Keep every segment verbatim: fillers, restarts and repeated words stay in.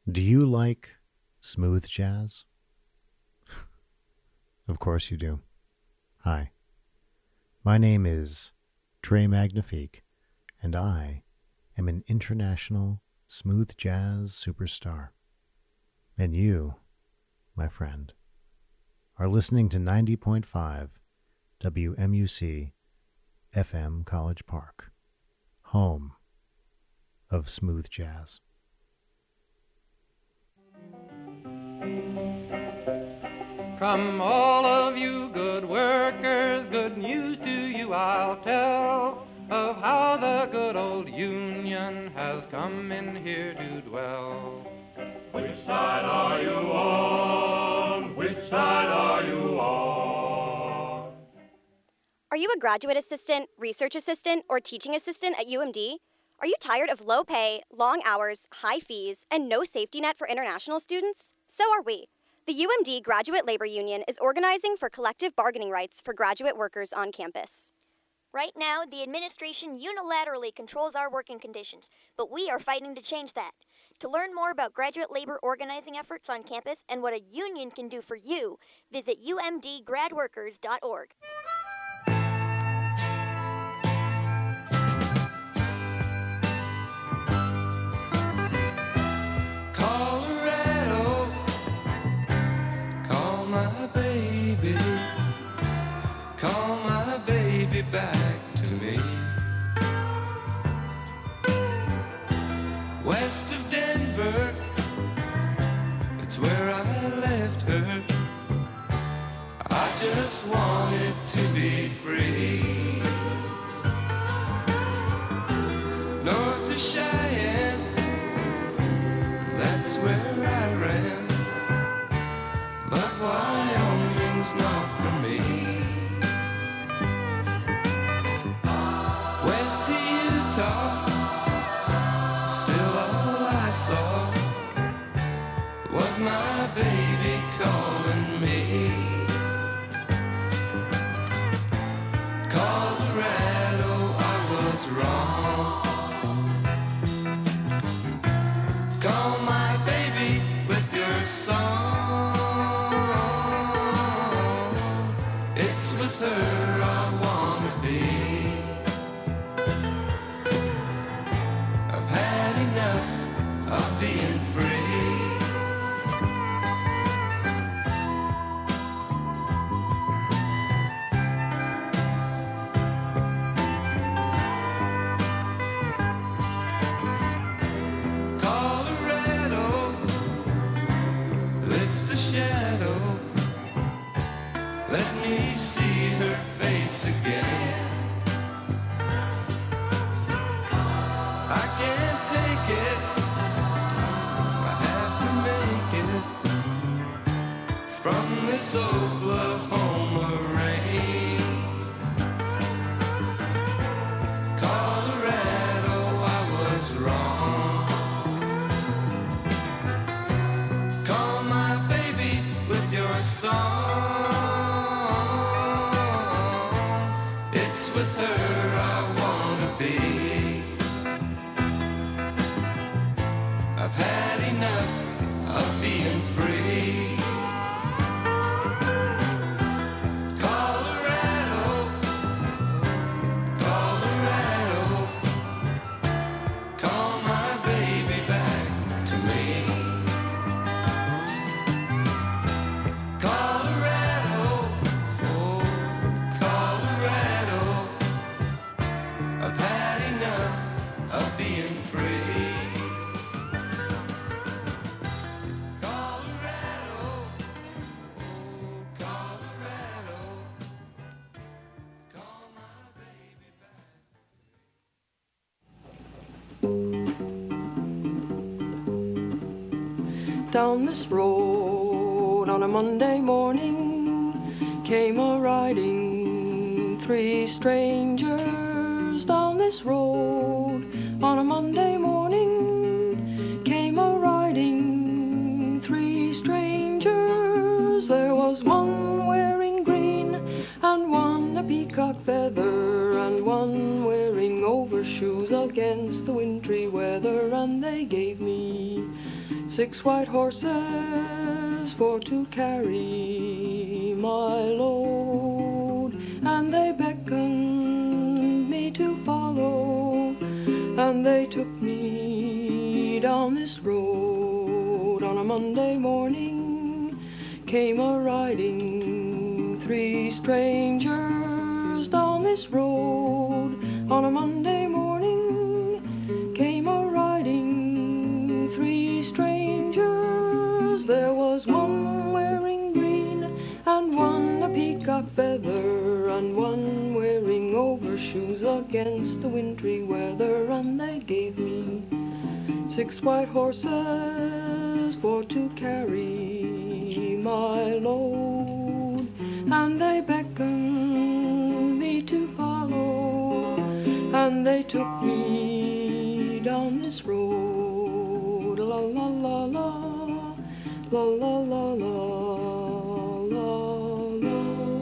Do you like smooth jazz? Of course you do. Hi. My name is Trey Magnifique, and I am an international smooth jazz superstar. And you, my friend, are listening to ninety point five W M U C F M College Park, home of smooth jazz. Come all of you good workers, good news to you I'll tell, of how the good old Union has come in here to dwell. Which side are you on? Which side are you on? Are you a graduate assistant, research assistant, or teaching assistant at U M D? Are you tired of low pay, long hours, high fees, and no safety net for international students? So are we. The U M D Graduate Labor Union is organizing for collective bargaining rights for graduate workers on campus. Right now, the administration unilaterally controls our working conditions, but we are fighting to change that. To learn more about graduate labor organizing efforts on campus and what a union can do for you, visit U M D grad workers dot org. Colorado, call my baby, call my baby back to me. West of Denver, it's where I left her. I just wanted to be free. North of Cheyenne, that's where I ran, but Wyoming's not for me. West to Utah, still all I saw was my baby calling me. Colorado, I was wrong. Call my baby with your song. It's with her I wanna be. I've had enough of being free. Colorado, lift the shadow. Let me see her face again. I can't take it, I have to make it from this Oklahoma rain. Colorado, I was wrong. Call my baby with your song. It's with her I wanna be. I've had enough of being free. Colorado, Colorado, call my baby back to me. Colorado, oh, Colorado, I've had enough of being free. Colorado, oh, Colorado, call my baby back. Down this road on a Monday morning came a riding three strangers. Down this road on a Monday morning came a riding three strangers. There was one wearing green and one a peacock feather and one wearing overshoes against the wintry weather, and they gave me six white horses for to carry my load, and they beckoned me to follow, and they took me down this road. On a Monday morning came a riding three strangers down this road. On a Monday morning came a riding three strangers. There was one wearing green and one a peacock feather, and one wearing overshoes against the wintry weather. And they gave me six white horses for to carry my load, and they beckoned me to follow, and they took me down this road. La la la la, la la la la, la la.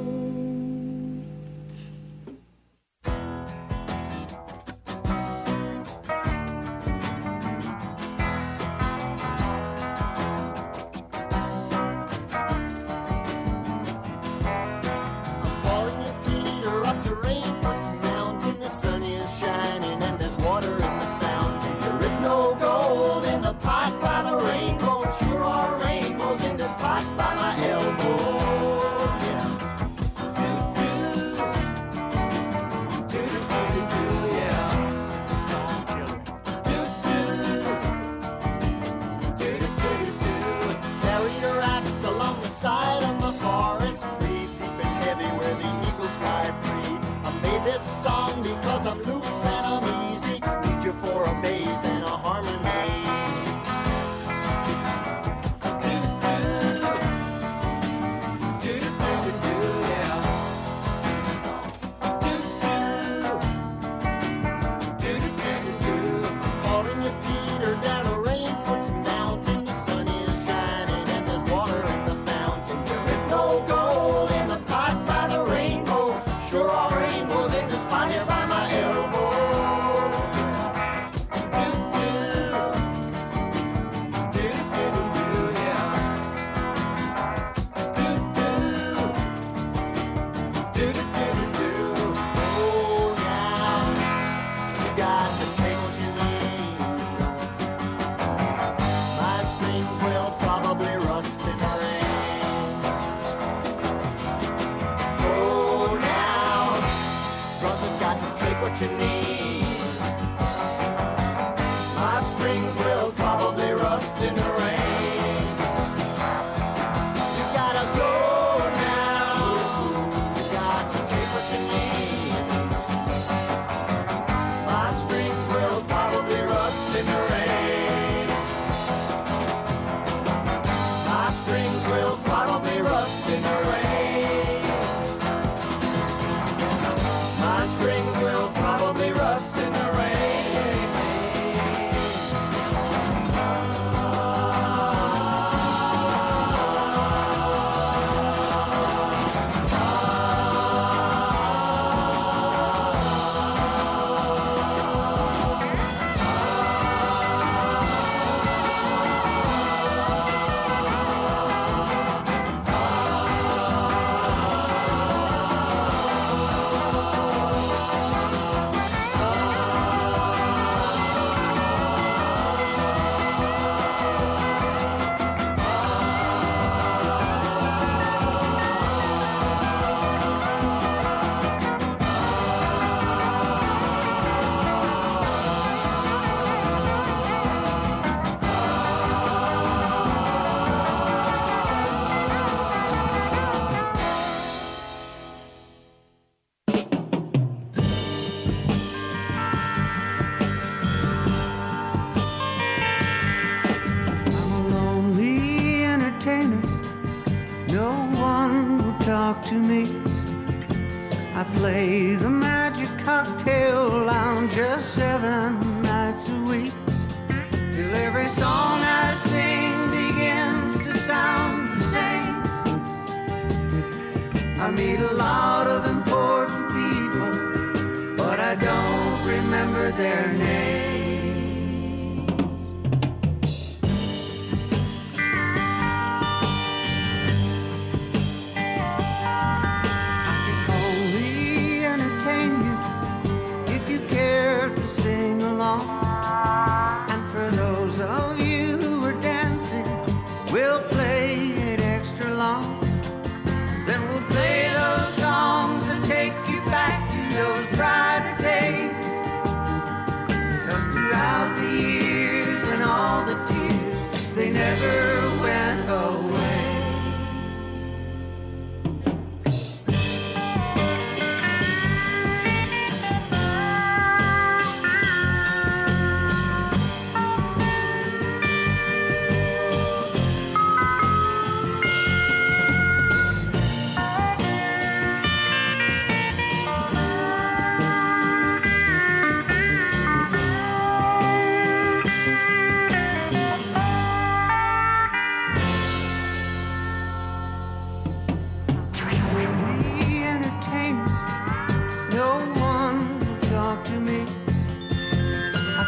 What you need. My strings will probably rust in the rain. You gotta go now. You got to take what you need. My strings will probably rust in the rain. My strings will probably rust in the rain. My strings will probably rust in the rain. To me, I play the magic cocktail lounge just seven nights a week, till every song I sing begins to sound the same. I meet a lot of important people, but I don't remember their names.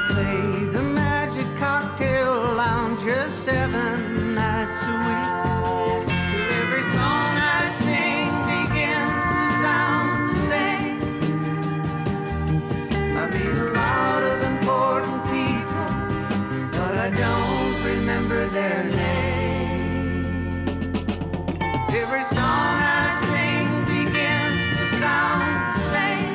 plays the magic cocktail lounge just seven nights a week. Till every song I sing begins to sound the same. I meet a lot of important people, but I don't remember their name. Every song I sing begins to sound the same.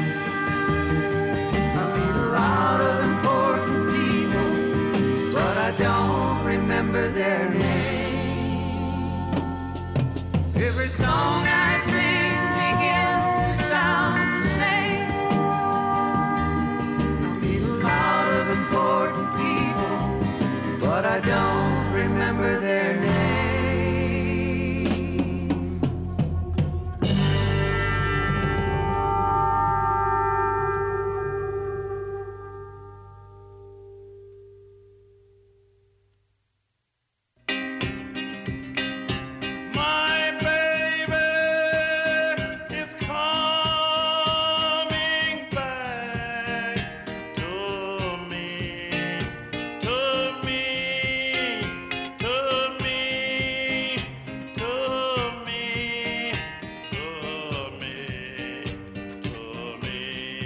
I meet a lot of important people, but I don't remember their name. Every song I sing begins to sound the same. I meet a lot of important people, but I don't remember their names. My baby is coming back to me, to me, to me, to me, to me, to me.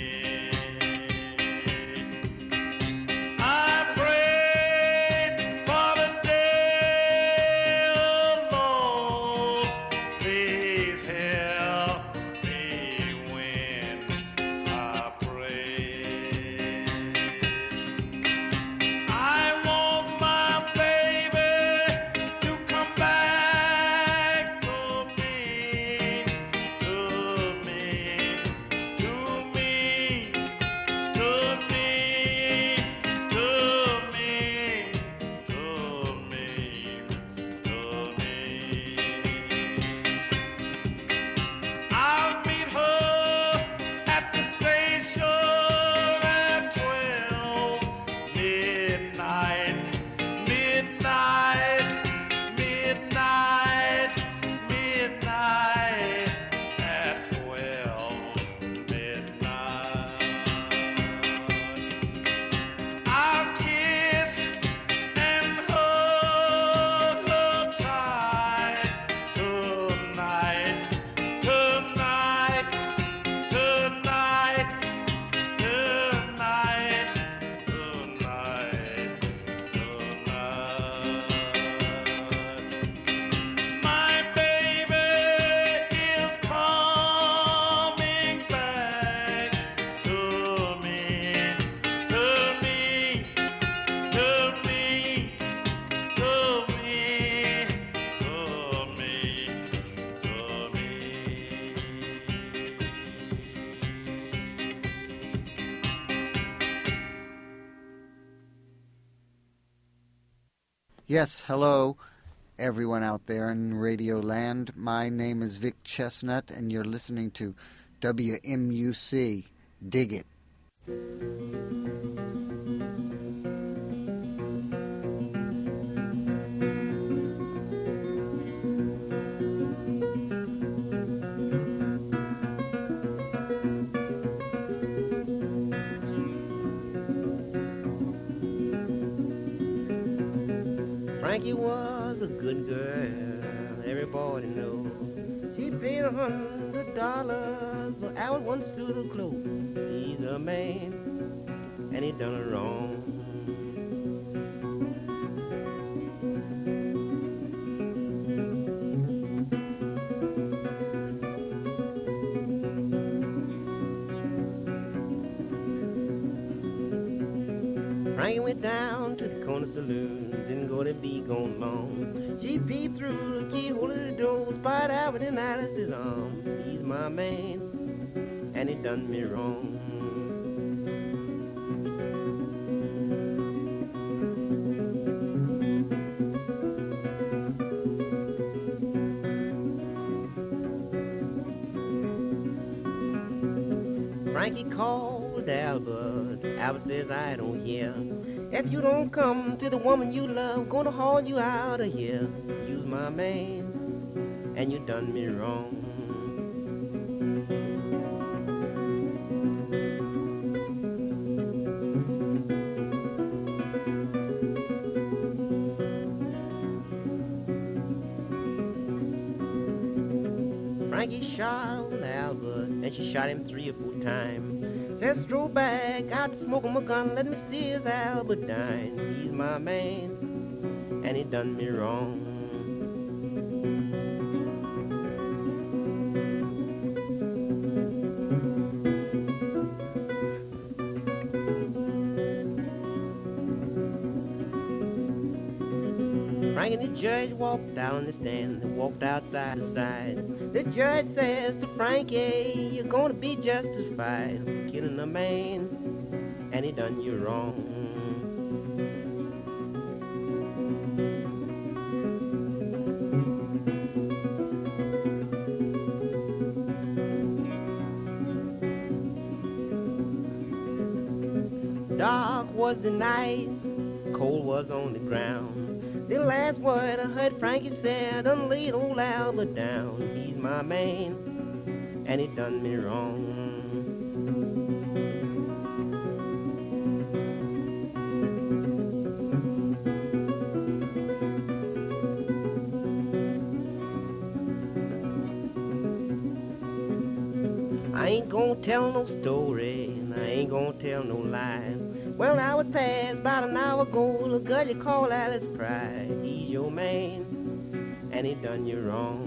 I prayed for the day, oh Lord, please help me when I pray. I want my baby to come back to me, to me, to me, to me, to me, to me, to me. I'll meet her at the station at twelve midnight, midnight, midnight, midnight at twelve midnight. I'll kiss and hug her tight tonight, tonight, tonight, tonight, tonight, tonight. My baby is coming back to me, to me, to me, to me, to me, to me. Yes, hello, everyone out there in Radio Land. My name is Vic Chestnut, and you're listening to W M U C. Dig it. Frankie was a good girl, everybody knows. She paid a hundred dollars for our one suit of clothes. He's a man, and he done her wrong. Frankie went down to the corner saloon, didn't go to be gone long. She peeped through the keyhole of the door, spied Albert in Alice's arm. He's my man, and he done me wrong. Frankie called Albert. Albert says, I don't hear. If you don't come to the woman you love, gonna haul you out of here. You's my man, and you done me wrong. Frankie shot old Albert, and she shot him three or four times. Said, stroll back out to smoke him a gun, let me see his Albert dine. He's my man, and he done me wrong. Frank and the judge walked down the stand, they walked outside the side. The judge says to Frankie, you're gonna be justified for killing a man, and he done you wrong. Dark was the night, cold was on the ground. The last word I heard Frankie said, done laid old Albert down. He's my man, and he done me wrong. I ain't gonna tell no story, and I ain't gonna tell no lie. Well, now it passed about an hour ago, the girl you call Alice Pride. He's your man, and he done you wrong.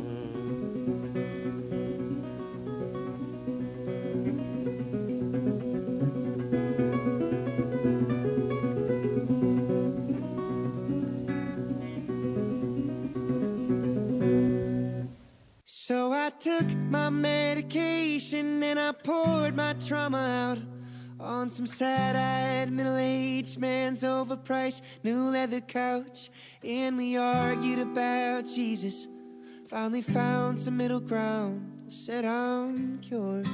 So I took my medication and I poured my trauma out on some sad-eyed, middle-aged man's overpriced new leather couch. And we argued about Jesus, finally found some middle ground, said I'm cured.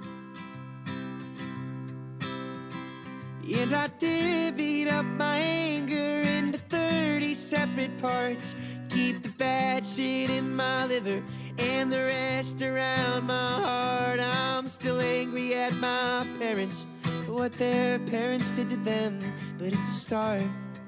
And I divvied up my anger into thirty separate parts. Keep the bad shit in my liver and the rest around my heart. I'm still angry at my parents for what their parents did to them, but it's a start.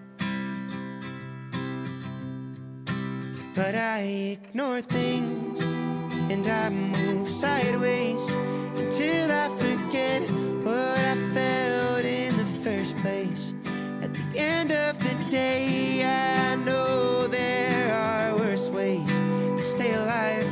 But I ignore things and I move sideways until I forget what I felt in the first place. At the end of the day, I know there are worse ways to stay alive.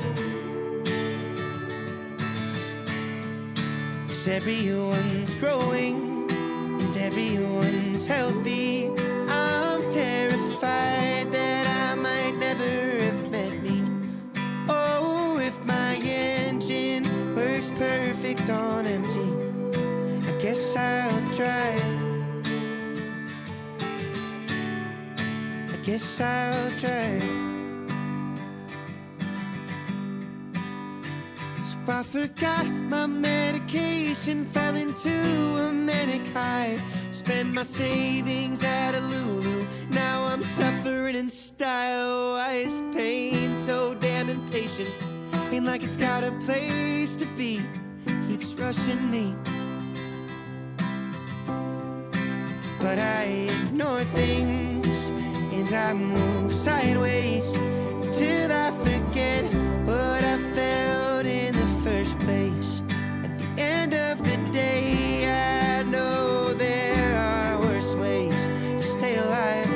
'Cause everyone's growing and everyone's healthy. I'm terrified that I might never have met me. Oh, if my engine works perfect on empty, I guess I'll drive. I guess I'll drive. So I forgot my medication, fell into a manic high. Spent my savings at a Lulu, now I'm suffering in style. Why is pain so damn impatient? Ain't like it's got a place to be, keeps rushing me. But I ignore things and I move sideways till I forget what I felt in the first place. At the end of the day, I know there are worse ways to stay alive.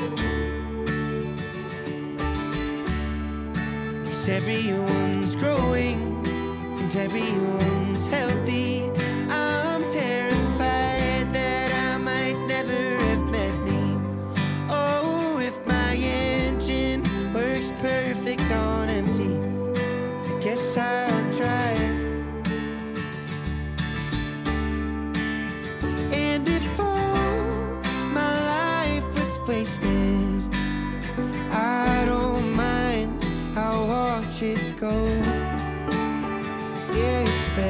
'Cause everyone's growing and everyone's healthy. I'm terrified that I might never have met me. Oh, if my engine works perfect on empty, I guess I'll drive. And if all my life was wasted, I don't mind, I'll watch it go. Yeah, it's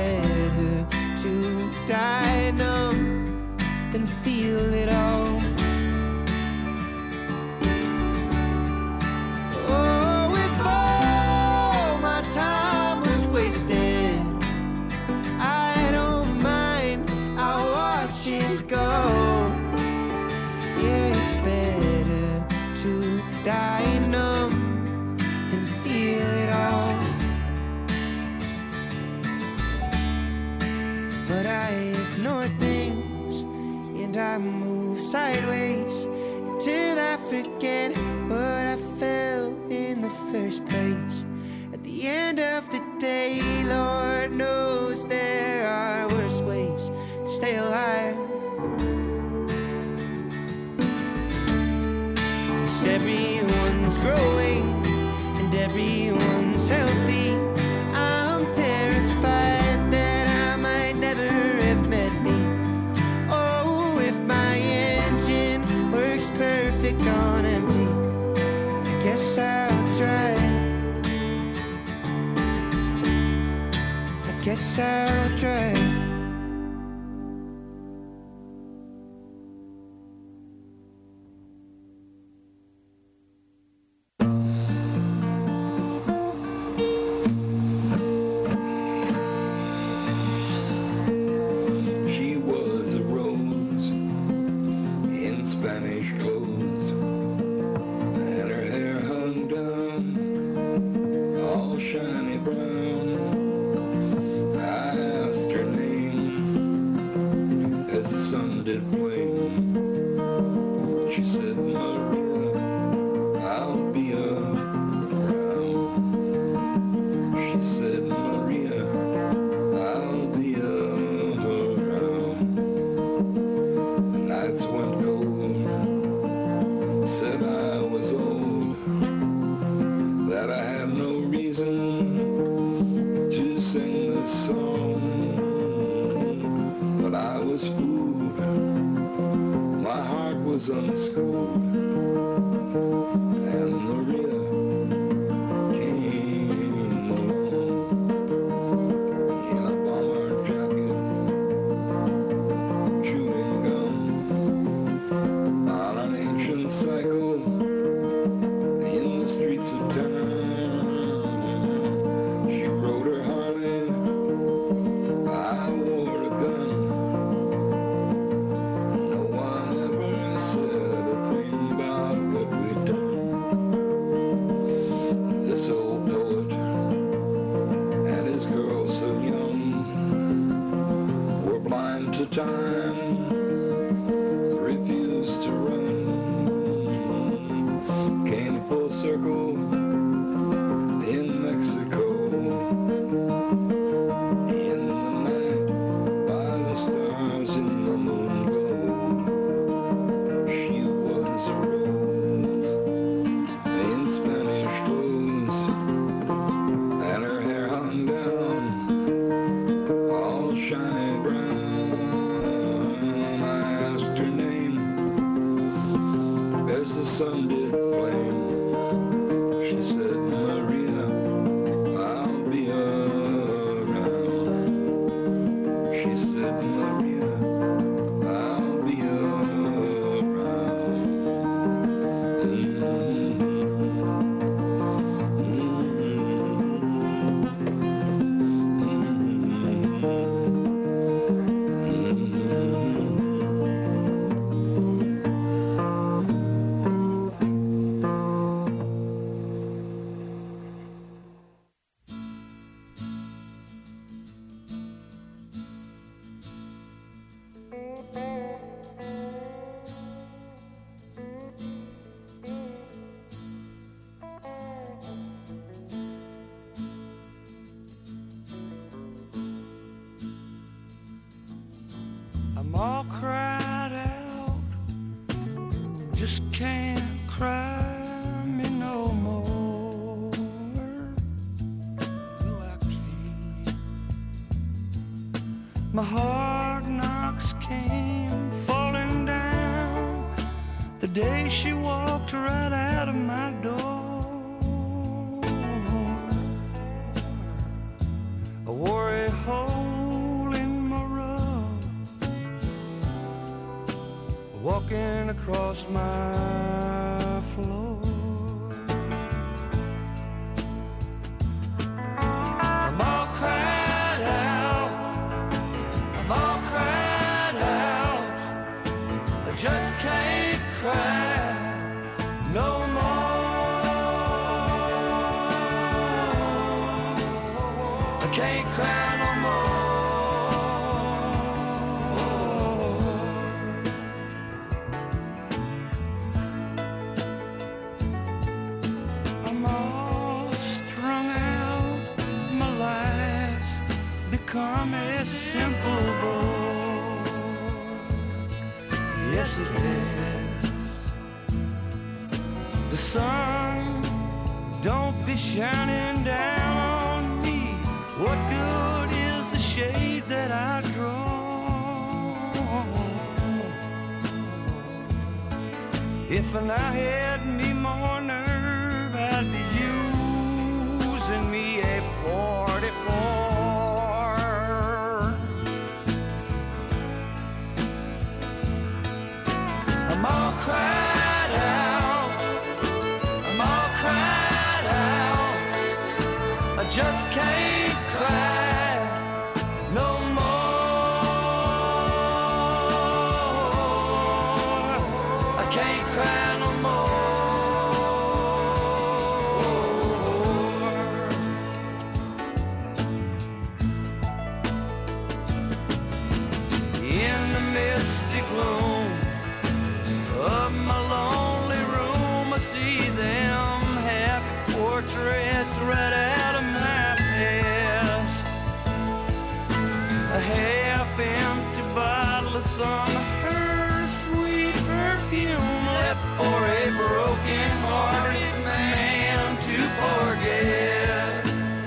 move sideways till I forget what I felt in the first place. At the end of the day, Lord knows there are worse ways to stay alive. 'Cause everyone's growing and everyone's healthy. I'm terrified that I might never have met me. Oh, if my engine works perfect on empty, I guess I'll try. I guess I'll try. She was a rose in Spanish clothes, and her hair hung down, all shiny brown. I asked her name as the sun did flame. She said, Maria, I'll be around. She said, Maria, I'll be around. The nights went cold, said I was old, that I had no reason to sing this song. But I was fooled, my heart was unschooled, and Maria came along in a bomber jacket, chewing gum on an ancient cycle in the streets of town. She rode her Harley, I wore a gun. No one ever said a thing about what we'd done. This old poet and his girl so young were blind to time, refused to run, came full circle in Mexico, in the night by the stars in the moon glow. She was a rose in Spanish clothes, and her hair hung down, all shiny brown. I asked her name as the sun did flame. She said, Maria, I'll be around. She said, Maria, I'll be around. I'm all cried out, just can't cry me no more. No, I can't. My hard knocks came falling down the day she walked right out of my door. I wore a hole in my rug, walking across my floor. I'm all cried out, I'm all cried out, I just can't cry no more. I can't cry no more. The sun don't be shining down on me. What good is the shade that I draw? If I had me more nerve, I'd be using me a forty-four. I'm all cried out, I'm all cried out, I just can't cry no more. I can't cry no more. In the misty gloom of my lonely room, I see them happy portraits right out of my past. A half-empty bottle of some of her sweet perfume left for a broken-hearted man to forget.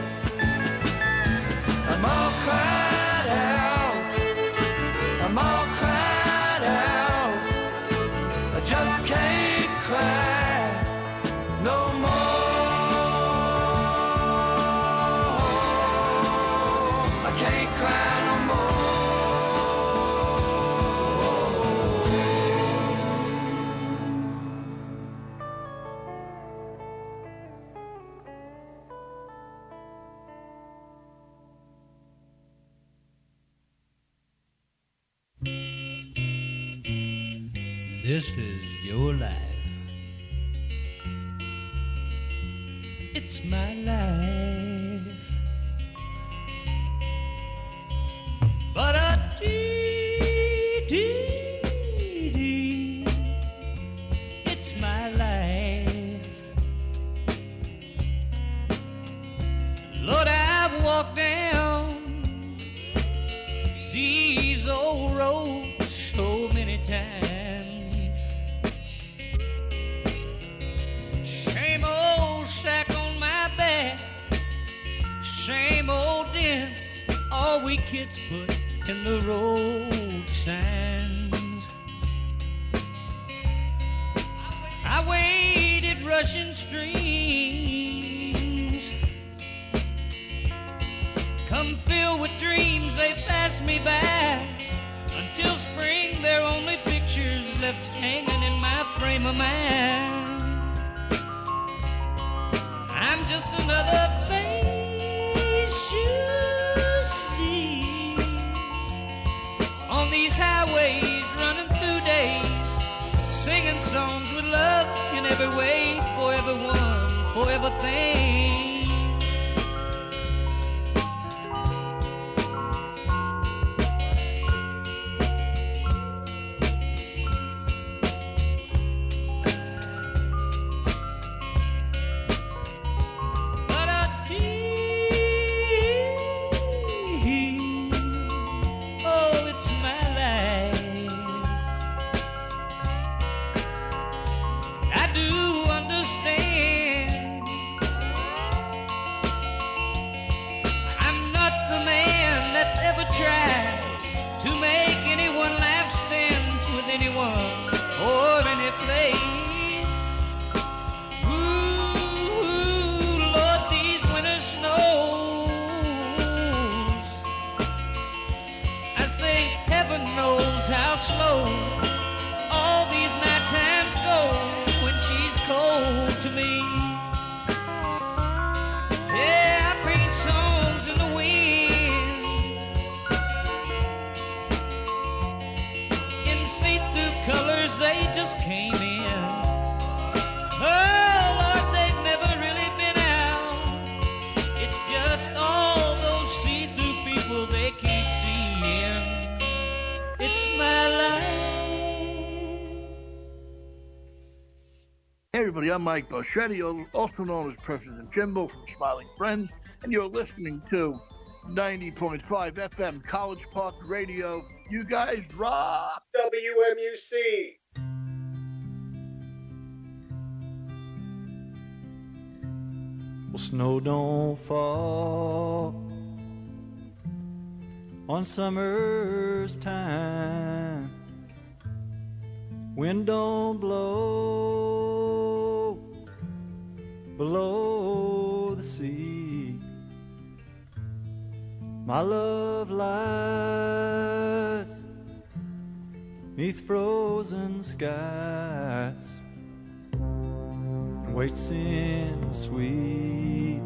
I'm all cried out, I'm all cried out, I just can't cry no more. I can't cry no This is your life. It's my life. But a dee dee dee. It's my life. Lord, I've walked down these old roads so many times. Same old sack on my back, same old dents, all we kids put in the road signs. I waded rushing streams, come filled with dreams, they passed me by. Until spring, they're only pictures left hanging in my frame of mind. I'm just another face you see on these highways, running through days, singing songs with love in every way, for everyone, for everything. I'm Mike Boschetti, also known as President Jimbo from Smiling Friends, and you're listening to ninety point five F M College Park Radio. You guys rock! W M U C. Well, snow don't fall on summer's time. Wind don't blow below the sea. My love lies neath frozen skies, waits in sweet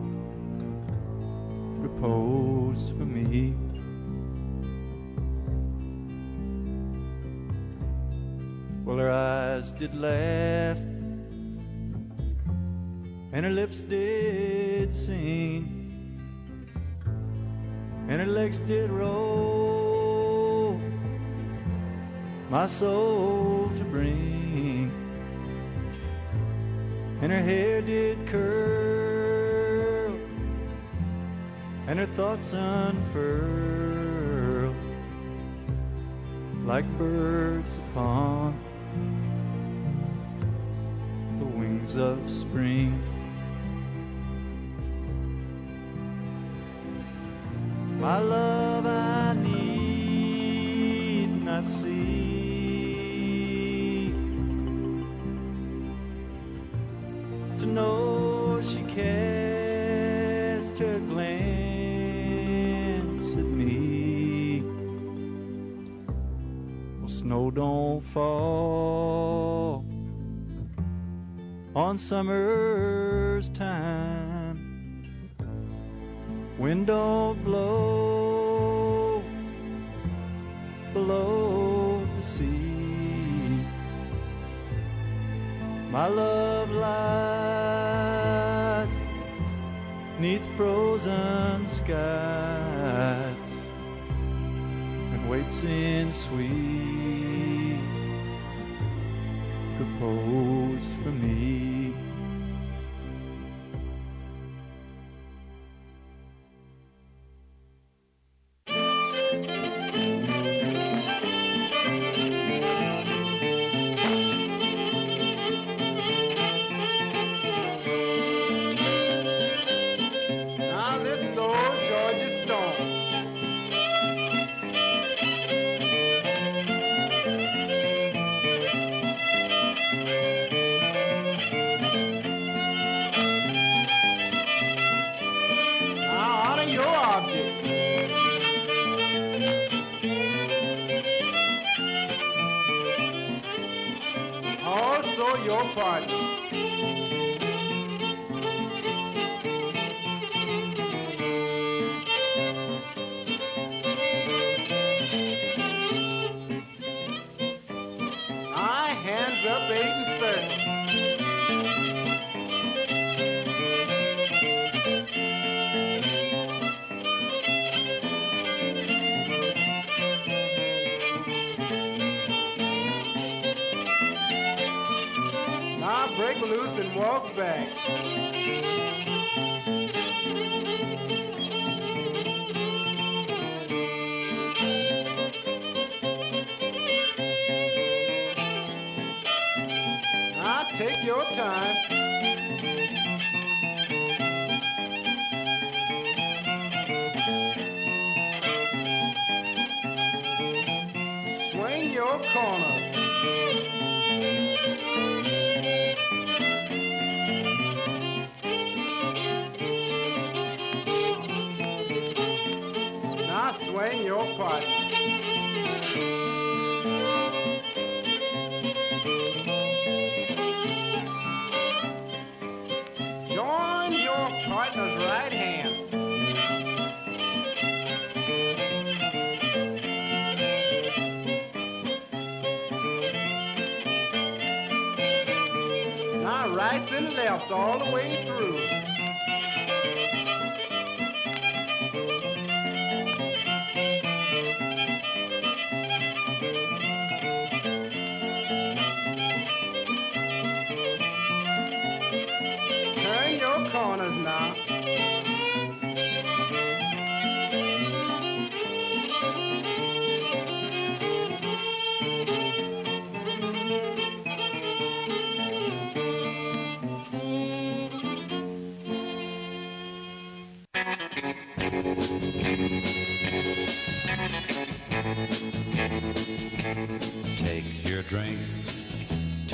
repose for me. Well, her eyes did laugh and her lips did sing, and her legs did roll my soul to bring, and her hair did curl and her thoughts unfurl like birds upon the wings of spring. My love I need not see to know she cast her glance at me. Well, snow don't fall on summer's time. Wind don't blow below the sea. My love lies neath frozen skies and waits in sweet repose for me. Take your time. Swing your corner. Now swing your partner. Partner's right hand. Now right and left all the way through. Turn your corners now.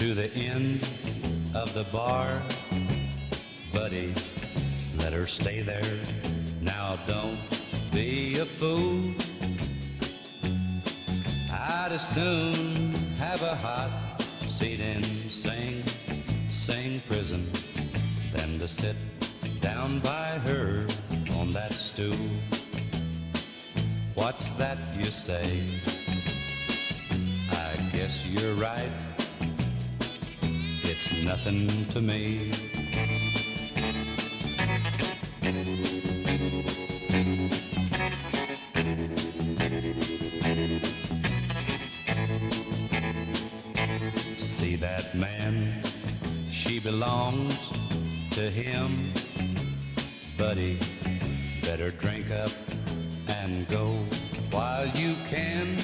to the end of the bar. Buddy, let her stay there. Now don't be a fool. I'd as soon have a hot seat in Sing Sing prison than to sit down by her on that stool. What's that you say? I guess you're right. It's nothing to me. See that man? She belongs to him. Buddy, better drink up and go while you can.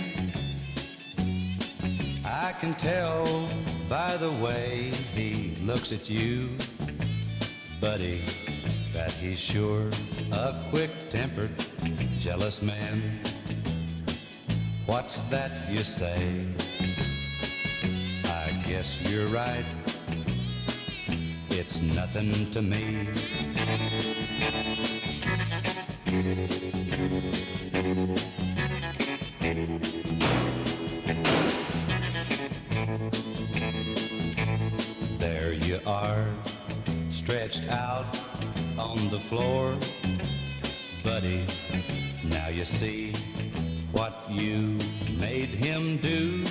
I can tell by the way he looks at you, buddy, that he's sure a quick-tempered, jealous man. What's that you say? I guess you're right. It's nothing to me. There you are, stretched out on the floor. Buddy, now you see what you made him do.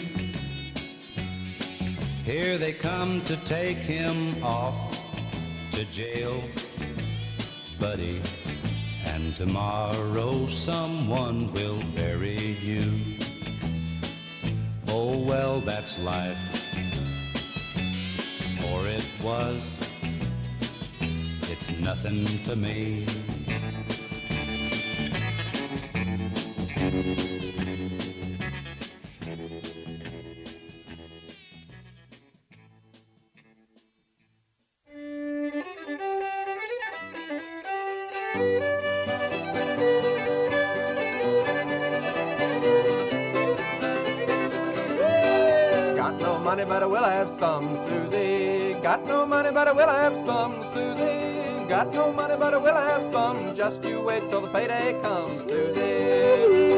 Here they come to take him off to jail, buddy, and tomorrow someone will bury you. Oh well, that's life, or it was. It's nothing to me. But I will have some, Susie. Got no money, but I will have some, Susie. Got no money, but I will have some. Just you wait till the payday comes, Susie.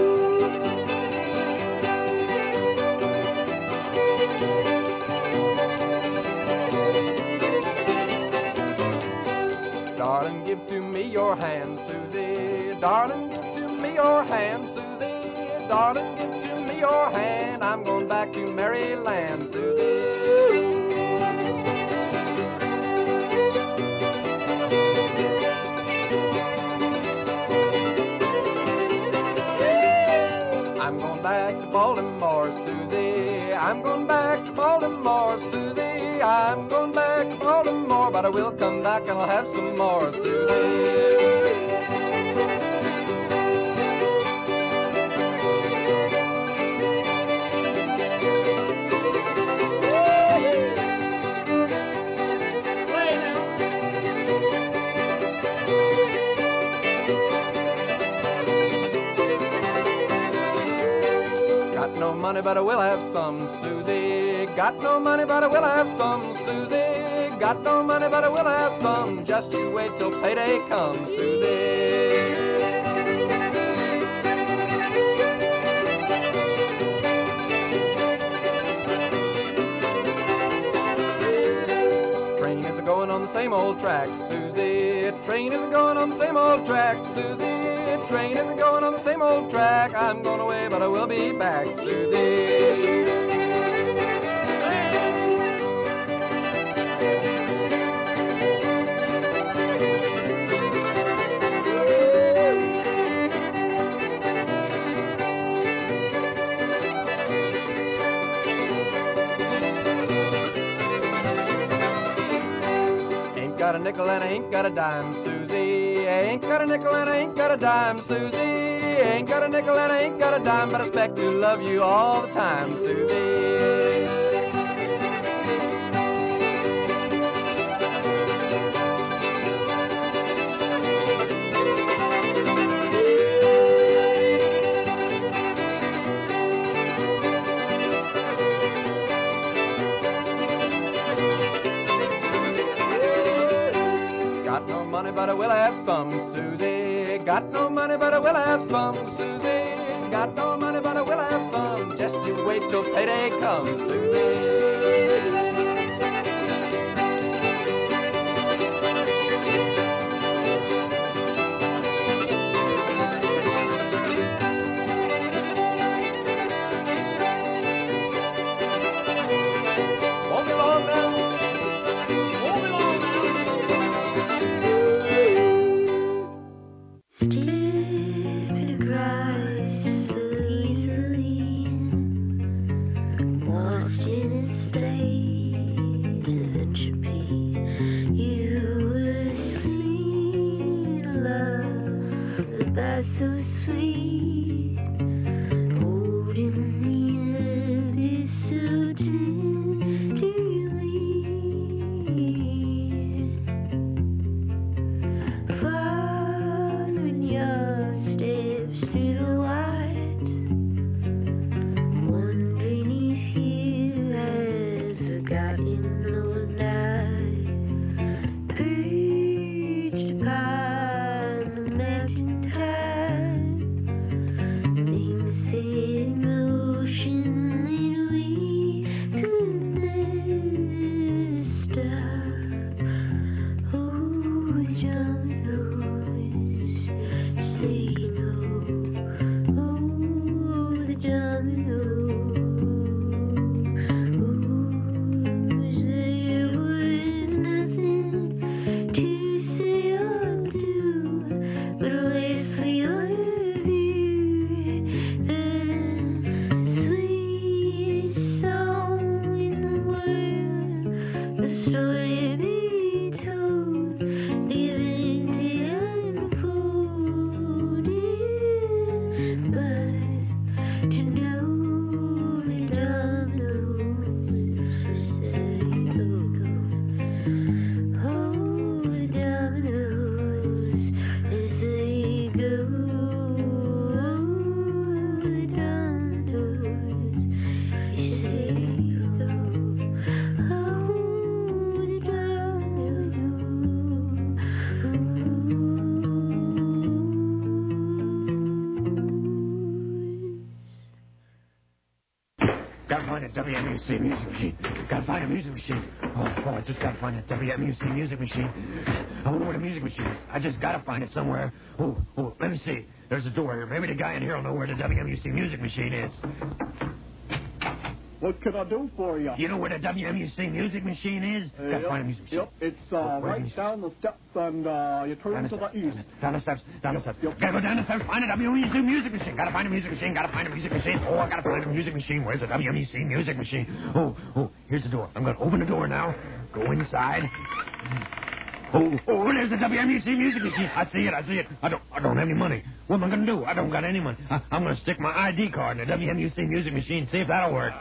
Darling, give to me your hand, Susie. Darling, give to me your hand, Susie. Darling, give to me your hand. I'm going back to Maryland, Susie. I'm going back to Baltimore, Susie. I'm going back to Baltimore, Susie. I'm going back to Baltimore, but I will come back and I'll have some more, Susie. Got no money, but I will have some, Susie. Got no money, but I will have some, Susie. Got no money, but I will have some. Just you wait till payday comes, Susie. Train is going on the same old track, Susie. Train is going on the same old track, Susie. Train isn't going on the same old track. I'm going away, but I will be back, Susie. Ain't got a nickel and I ain't got a dime, Susie. Ain't got a nickel and I ain't got a dime, Susie. Ain't got a nickel and I ain't got a dime, but I expect to love you all the time, Susie. but I will have some, Susie. Got no money, but I will have some, Susie. Got no money, but I will have some. Just you wait till payday comes, Susie. So sweet, holding the abyss so tenderly. Following your steps through the light, wondering if you had forgotten or not. Perched upon the mountain top, set in motion that we could never stop. Oh, the dominoes say no. Oh, the dominoes. There was nothing to say or do, but let's feel it. Story be told, living the unfolded, but to know the dominoes say go, go. Oh, the dominoes as they go. Oh, the dominoes say go. Gotta find a W M U C music machine. Gotta find a music machine. Oh, oh, I just gotta find a W M U C music machine. I wonder where the music machine is. I just gotta find it somewhere. Oh, oh, let me see. There's a door here. Maybe the guy in here will know where the W M U C music machine is. What can I do for you? You know where the W M U C music machine is? Uh, Gotta yep, find a music machine. Yep, it's uh, right down the steps, and uh, you turn Down the to steps, the east. Down the steps, down the steps. Yep. Gotta go down the steps, find a W M U C music machine. Gotta find a music machine, gotta find a music machine. Oh, I gotta find a music machine. Where's the W M U C music machine? Oh, oh, here's the door. I'm gonna open the door now. Go inside. Oh, oh, there's the W M U C music machine. I see it, I see it. I don't, I don't have any money. What am I gonna do? I don't got any money. I, I'm gonna stick my I D card in the W M U C music machine, see if that'll work.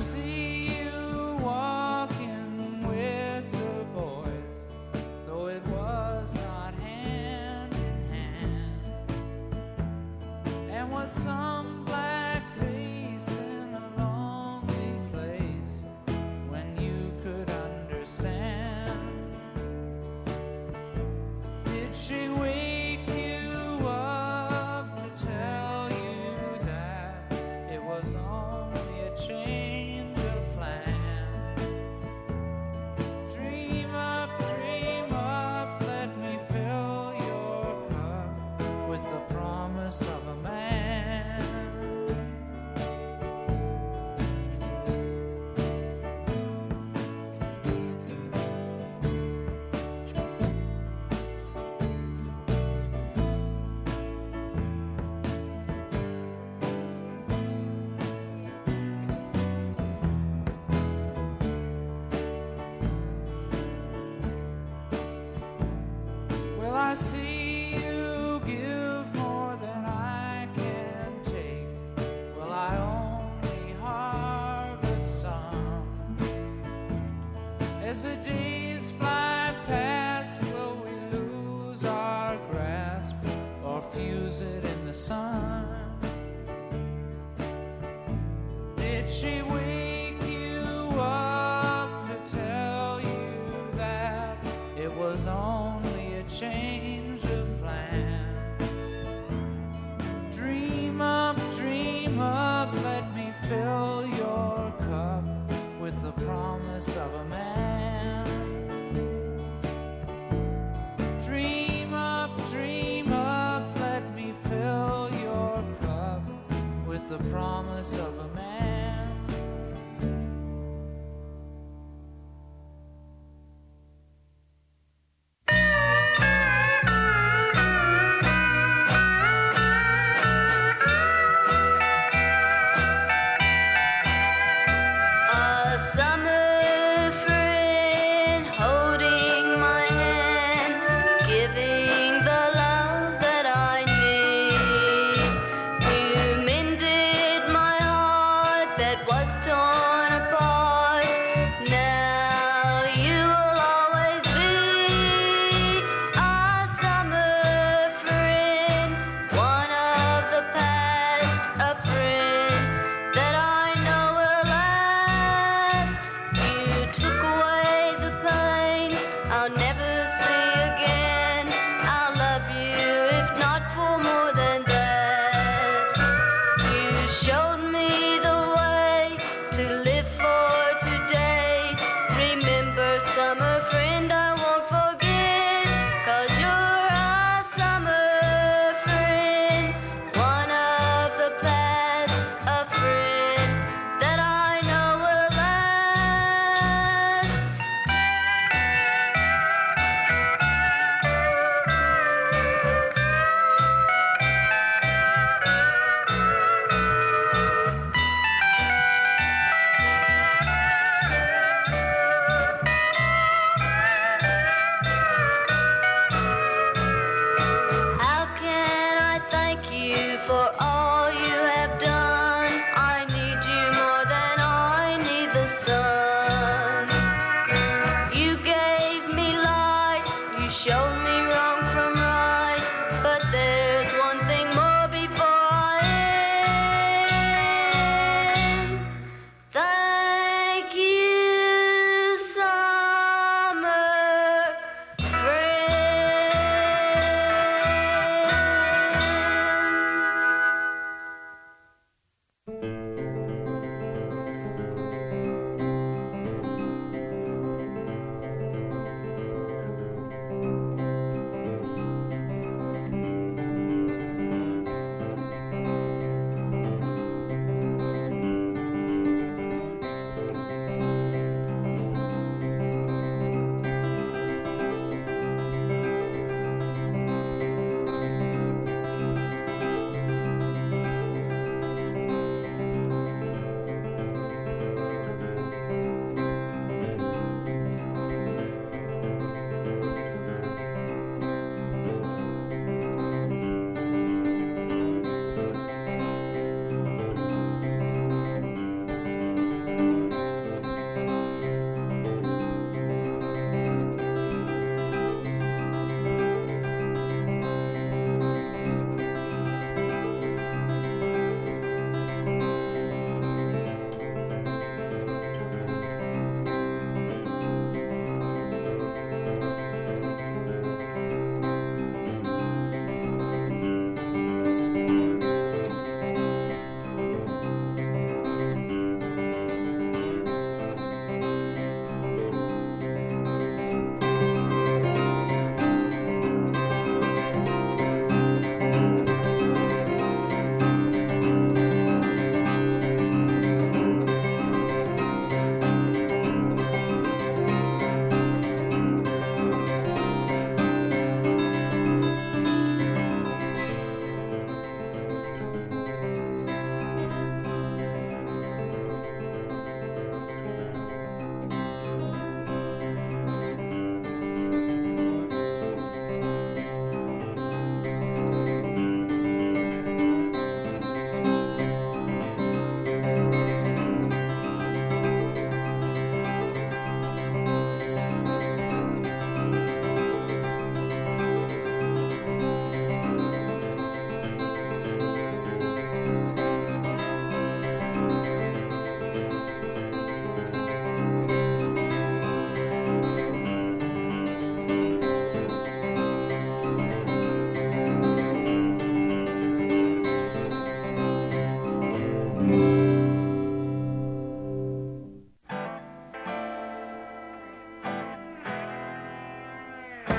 see you walking with the boys, though it was not hand in hand, and was some black face in a lonely place when you could understand. Did she wake you up to tell you that it was only a change of plan? Dream up, dream up, let me fill your cup with the promise of a man. Well, I see you give more than I can take. Well, I only harvest some. As the days fly past, will we lose our grasp or fuse it in the sun? Did she wake you up to tell you that it was only a change of plan? Dream up, dream up, let me fill your cup with the promise of a man. Dream up, dream up, let me fill your cup with the promise of a man.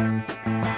Thank you.